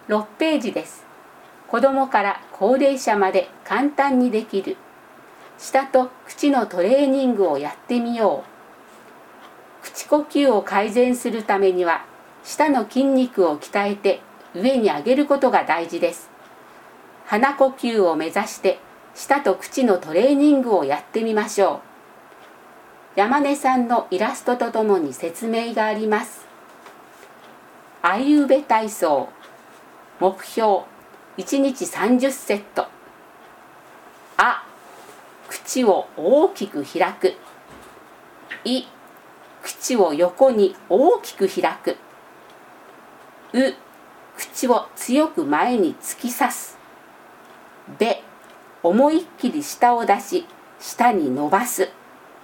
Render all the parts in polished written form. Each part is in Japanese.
6ページです。子どもから高齢者まで簡単にできる舌と口のトレーニングをやってみよう。口呼吸を改善するためには舌の筋肉を鍛えて上に上げることが大事です。鼻呼吸を目指して舌と口のトレーニングをやってみましょう。山根さんのイラストとともに説明があります。あいうべ体操。目標1日30セット。あ、口を大きく開く。い、口を横に大きく開く。う、口を強く前に突き刺す。べ、思いっきり舌を出し、下に伸ばす。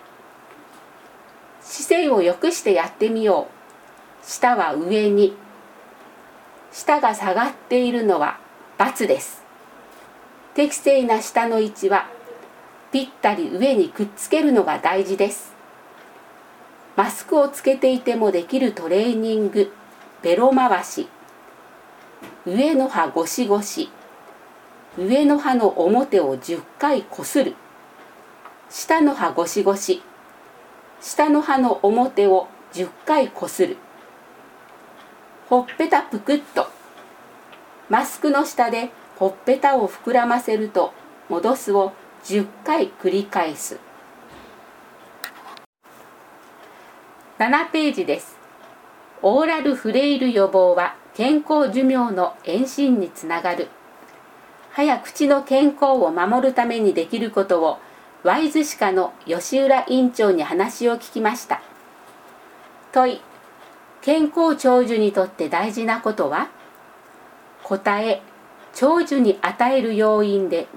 姿勢を良くしてやってみよう。舌は上に。舌が下がっているのは×です。適正な舌の位置はぴったり上にくっつけるのが大事です。マスクをつけていてもできるトレーニング、ベロ回し。上の歯ゴシゴシ。上の歯の表を10回こする。下の歯ゴシゴシ。下の歯の表を10回こする。ほっぺたぷくっと。マスクの下でほっぺたを膨らませると戻すを10回繰り返す。7ページです。オーラルフレイル予防は健康寿命の延伸につながる。歯や口の健康を守るためにできることをワイズ歯科の吉浦院長に話を聞きました。問い、健康長寿にとって大事なことは？答え、長寿に与える要因で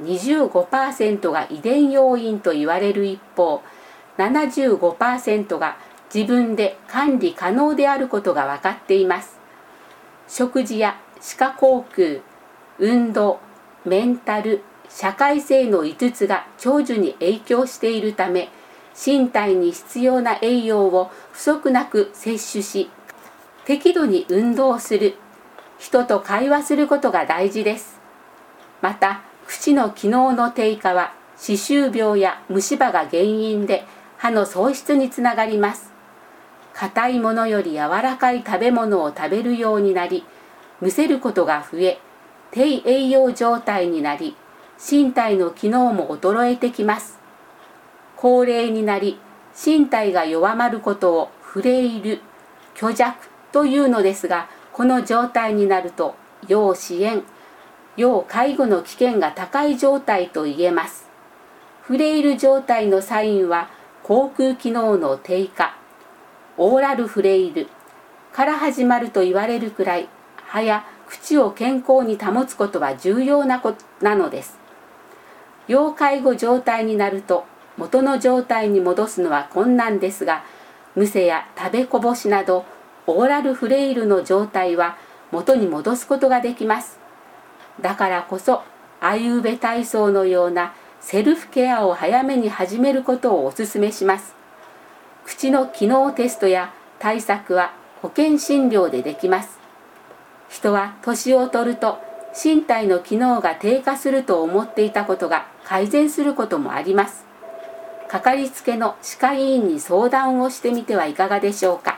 25% が遺伝要因と言われる一方、75% が自分で管理可能であることが分かっています。食事や歯科口腔、運動、メンタル、社会性の5つが長寿に影響しているため、身体に必要な栄養を不足なく摂取し、適度に運動する、人と会話することが大事です。また、口の機能の低下は歯周病や虫歯が原因で歯の喪失につながります。硬いものより柔らかい食べ物を食べるようになり、むせることが増え、低栄養状態になり、身体の機能も衰えてきます。高齢になり、身体が弱まることをフレイル、虚弱というのですが、この状態になると要支援、要介護の危険が高い状態と言えます。フレイル状態のサインは口腔機能の低下、オーラルフレイルから始まると言われるくらい、歯や口を健康に保つことは重要なのです。要介護状態になると元の状態に戻すのは困難ですが、むせや食べこぼしなどオーラルフレイルの状態は元に戻すことができます。だからこそ、あいうべ体操のようなセルフケアを早めに始めることをお勧めします。口の機能テストや対策は保険診療でできます。人は年を取ると身体の機能が低下すると思っていたことが改善することもあります。かかりつけの歯科医院に相談をしてみてはいかがでしょうか。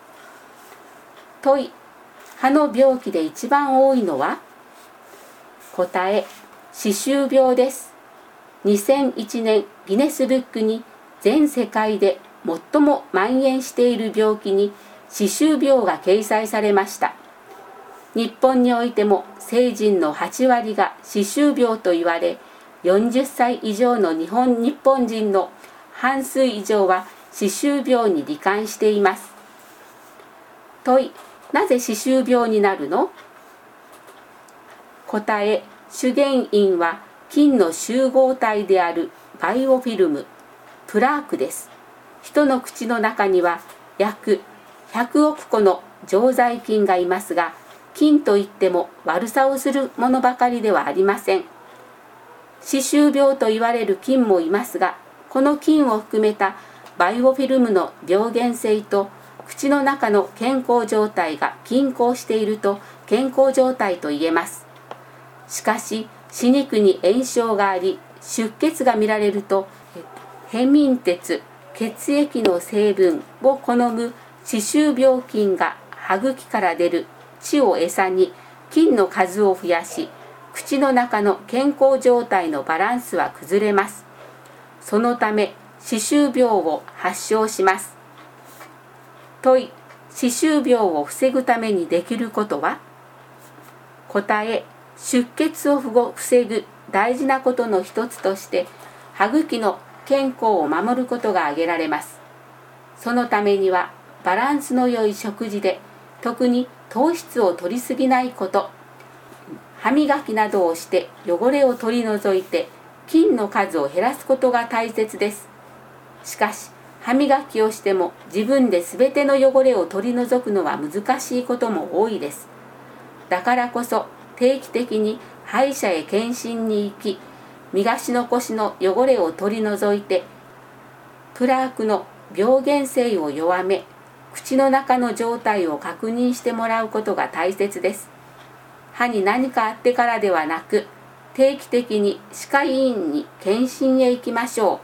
問い、歯の病気で一番多いのは？答え、歯周病です。2001年ギネスブックに全世界で最も蔓延している病気に歯周病が掲載されました。日本においても成人の8割が歯周病と言われ、40歳以上の日本人の半数以上は歯周病に罹患しています。問い、なぜ歯周病になるの？答え、主原因は菌の集合体であるバイオフィルム、プラークです。人の口の中には約100億個の常在菌がいますが、菌といっても悪さをするものばかりではありません。歯周病と言われる菌もいますが、この菌を含めたバイオフィルムの病原性と口の中の健康状態が均衡していると健康状態と言えます。しかし歯肉に炎症があり出血が見られると、ヘミン鉄、血液の成分を好む歯周病菌が歯茎から出る血を餌に菌の数を増やし、口の中の健康状態のバランスは崩れます。そのため歯周病を発症します。問い、歯周病を防ぐためにできることは？答え、出血を防ぐ大事なことの一つとして歯茎の健康を守ることが挙げられます。そのためにはバランスの良い食事で、特に糖質を摂りすぎないこと、歯磨きなどをして汚れを取り除いて菌の数を減らすことが大切です。しかし歯磨きをしても自分で全ての汚れを取り除くのは難しいことも多いです。だからこそ定期的に歯医者へ検診に行き、磨し残しの汚れを取り除いて、プラークの病原性を弱め、口の中の状態を確認してもらうことが大切です。歯に何かあってからではなく、定期的に歯科医院に検診へ行きましょ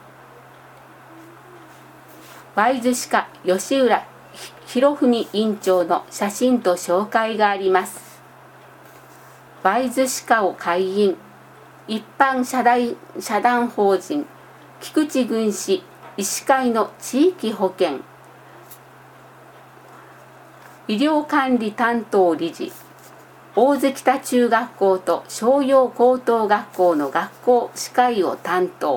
う。ワイズ歯科吉浦博文院長の写真と紹介があります。ワイズ歯科を開院、一般社団法人菊池郡市医師会の地域保健医療管理担当理事、大津北中学校と商陽高等学校の学校歯科医を担当。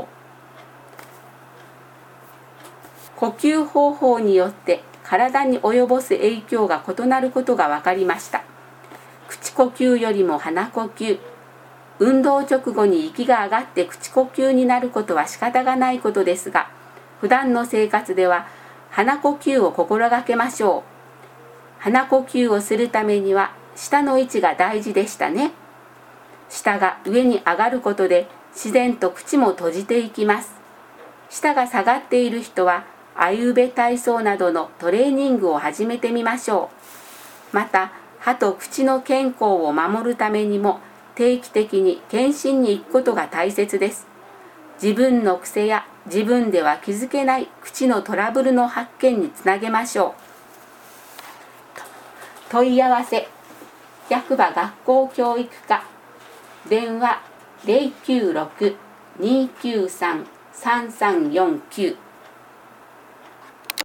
呼吸方法によって体に及ぼす影響が異なることが分かりました。口呼吸よりも鼻呼吸、運動直後に息が上がって口呼吸になることは仕方がないことですが、普段の生活では鼻呼吸を心がけましょう。鼻呼吸をするためには舌の位置が大事でしたね。舌が上に上がることで自然と口も閉じていきます。舌が下がっている人はあゆべ体操などのトレーニングを始めてみましょう。また歯と口の健康を守るためにも定期的に検診に行くことが大切です。自分の癖や自分では気づけない口のトラブルの発見につなげましょう。問い合わせ、役場学校教育課、電話 096-293-3349